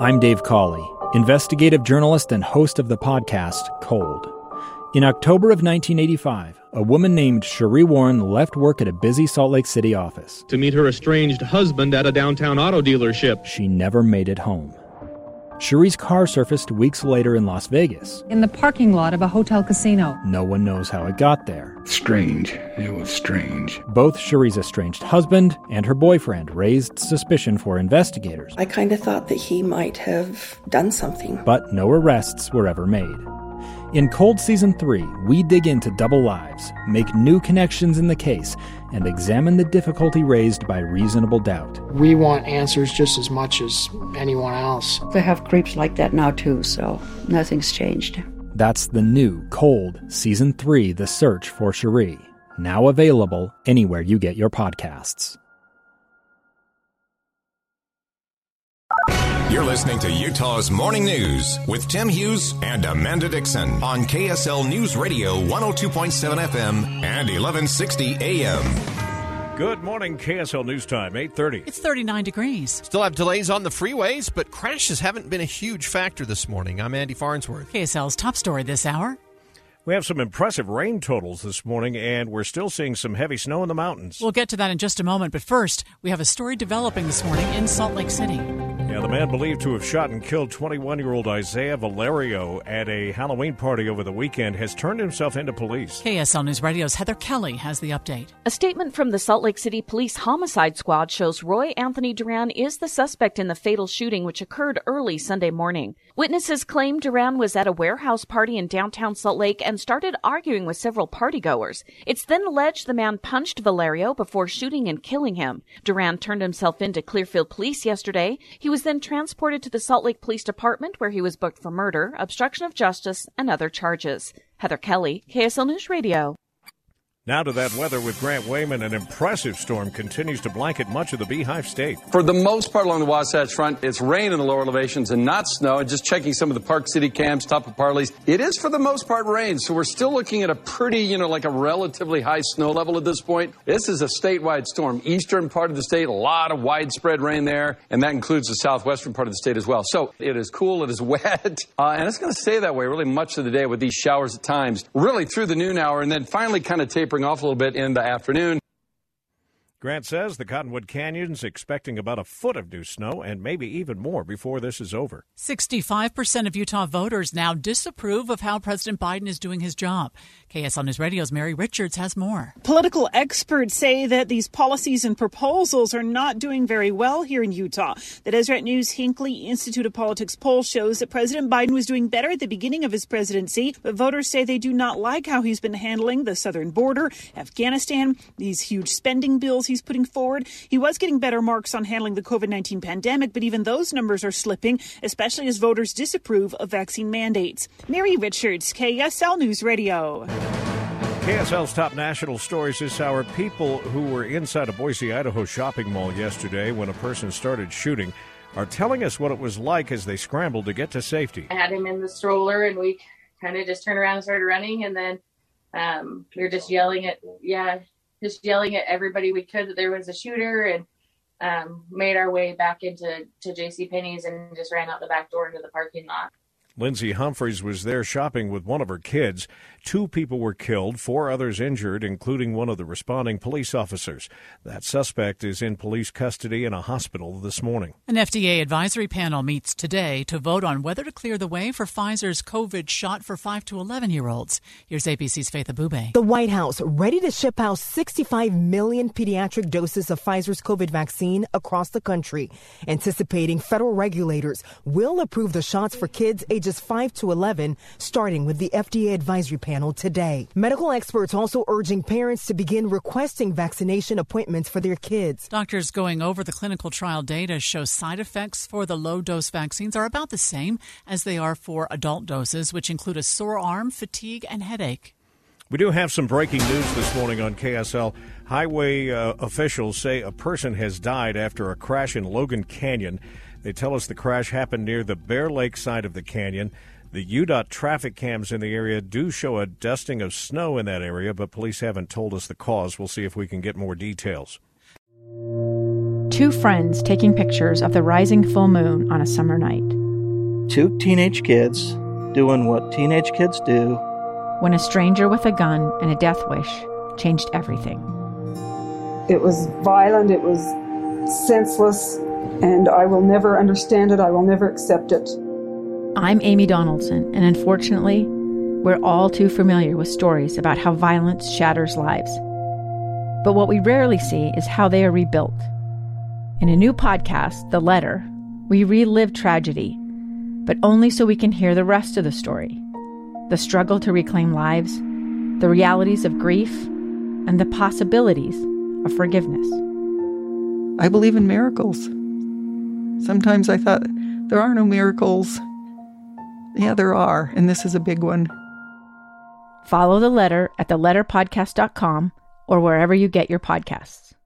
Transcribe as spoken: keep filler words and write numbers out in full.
I'm Dave Cawley, investigative journalist and host of the podcast Cold. In October of nineteen eighty-five, a woman named Sheree Warren left work at a busy Salt Lake City office to meet her estranged husband at a downtown auto dealership. She never made it home. Sheree's car surfaced weeks later in Las Vegas. In the parking lot of a hotel casino. No one knows how it got there. Strange. It was strange. Both Sheree's estranged husband and her boyfriend raised suspicion for investigators. I kind of thought that he might have done something. But no arrests were ever made. In Cold Season three, we dig into double lives, make new connections in the case, and examine the difficulty raised by reasonable doubt. We want answers just as much as anyone else. They have creeps like that now too, so nothing's changed. That's the new Cold Season three, The Search for Sheree, now available anywhere you get your podcasts. You're listening to Utah's Morning News with Tim Hughes and Amanda Dixon on K S L News Radio one oh two point seven F M and eleven sixty A M. Good morning, K S L News Time, eight thirty. It's thirty-nine degrees. Still have delays on the freeways, but crashes haven't been a huge factor this morning. I'm Andy Farnsworth. K S L's top story this hour. We have some impressive rain totals this morning, and we're still seeing some heavy snow in the mountains. We'll get to that in just a moment, but first, we have a story developing this morning in Salt Lake City. Yeah, the man believed to have shot and killed twenty-one-year-old Isaiah Valerio at a Halloween party over the weekend has turned himself into police. K S L News Radio's Heather Kelly has the update. A statement from the Salt Lake City Police Homicide Squad shows Roy Anthony Duran is the suspect in the fatal shooting which occurred early Sunday morning. Witnesses claim Duran was at a warehouse party in downtown Salt Lake and started arguing with several partygoers. It's then alleged the man punched Valerio before shooting and killing him. Duran turned himself in to Clearfield Police yesterday. He was then transported to the Salt Lake Police Department where he was booked for murder, obstruction of justice, and other charges. Heather Kelly, K S L News Radio. Now to that weather with Grant Wayman. An impressive storm continues to blanket much of the Beehive State. For the most part along the Wasatch Front, it's rain in the lower elevations and not snow. And just checking some of the Park City cams, top of Parley's, it is for the most part rain. So we're still looking at a pretty, you know, like a relatively high snow level at this point. This is a statewide storm. Eastern part of the state, a lot of widespread rain there. And that includes the southwestern part of the state as well. So it is cool, it is wet, uh, and it's going to stay that way really much of the day with these showers at times, really through the noon hour, and then finally kind of tapering off a little bit in the afternoon. Grant says the Cottonwood Canyon's expecting about a foot of new snow and maybe even more before this is over. sixty-five percent of Utah voters now disapprove of how President Biden is doing his job. K S L News Radio's Mary Richards has more. Political experts say that these policies and proposals are not doing very well here in Utah. The Deseret News Hinckley Institute of Politics poll shows that President Biden was doing better at the beginning of his presidency, but voters say they do not like how he's been handling the southern border, Afghanistan, these huge spending bills he's putting forward. He was getting better marks on handling the covid nineteen pandemic, but even those numbers are slipping, especially as voters disapprove of vaccine mandates. Mary Richards, K S L News Radio. K S L's top national stories this hour. People who were inside a Boise, Idaho shopping mall yesterday when a person started shooting are telling us what it was like as they scrambled to get to safety. I had him in the stroller and we kind of just turned around and started running, and then um, we were just yelling at, yeah, just yelling at everybody we could that there was a shooter, and um, made our way back into to JCPenney's and just ran out the back door into the parking lot. Lindsay Humphreys was there shopping with one of her kids. Two people were killed, four others injured, including one of the responding police officers. That suspect is in police custody in a hospital this morning. An F D A advisory panel meets today to vote on whether to clear the way for Pfizer's COVID shot for five to eleven-year-olds. Here's A B C's Faith Abube. The White House ready to ship out sixty-five million pediatric doses of Pfizer's COVID vaccine across the country, anticipating federal regulators will approve the shots for kids ages five to eleven, starting with the F D A advisory panel today. Medical experts also urging parents to begin requesting vaccination appointments for their kids. Doctors going over the clinical trial data show side effects for the low-dose vaccines are about the same as they are for adult doses, which include a sore arm, fatigue, and headache. We do have some breaking news this morning on K S L. Highway uh, officials say a person has died after a crash in Logan Canyon. They tell us the crash happened near the Bear Lake side of the canyon. The U D O T traffic cams in the area do show a dusting of snow in that area, but police haven't told us the cause. We'll see if we can get more details. two friends taking pictures of the rising full moon on a summer night. Two teenage kids doing what teenage kids do. When a stranger with a gun and a death wish changed everything. It was violent, it was senseless, and I will never understand it, I will never accept it. I'm Amy Donaldson, and unfortunately, we're all too familiar with stories about how violence shatters lives. But what we rarely see is how they are rebuilt. In a new podcast, The Letter, we relive tragedy, but only so we can hear the rest of the story. The struggle to reclaim lives, the realities of grief, and the possibilities of forgiveness. I believe in miracles. Sometimes I thought, there are no miracles. Yeah, there are, and this is a big one. Follow The Letter at the letter podcast dot com or wherever you get your podcasts.